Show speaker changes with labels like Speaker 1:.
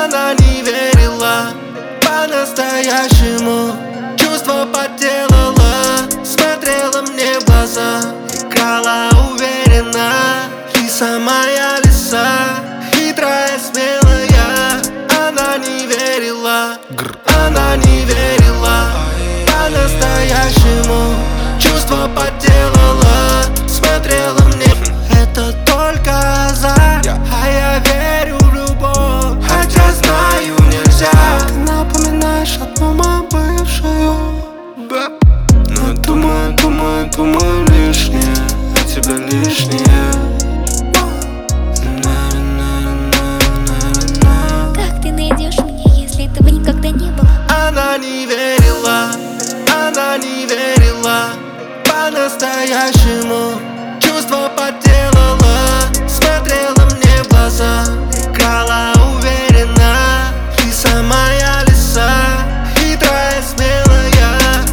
Speaker 1: Она не верила по-настоящему, чувство подделала, смотрела мне в глаза, играла уверенно. Лиса моя лиса, хитрая, смелая. Она не верила, она не верила по-настоящему, чувство подделала, смотрела мне. Это только азарт, а я верю в любовь, хотя знаю нельзя. Ты напоминаешь одну мою бывшую, но думаю лишнее, а тебя лишнее.
Speaker 2: Как ты найдешь меня, если этого никогда не было?
Speaker 1: Она не верила по-настоящему,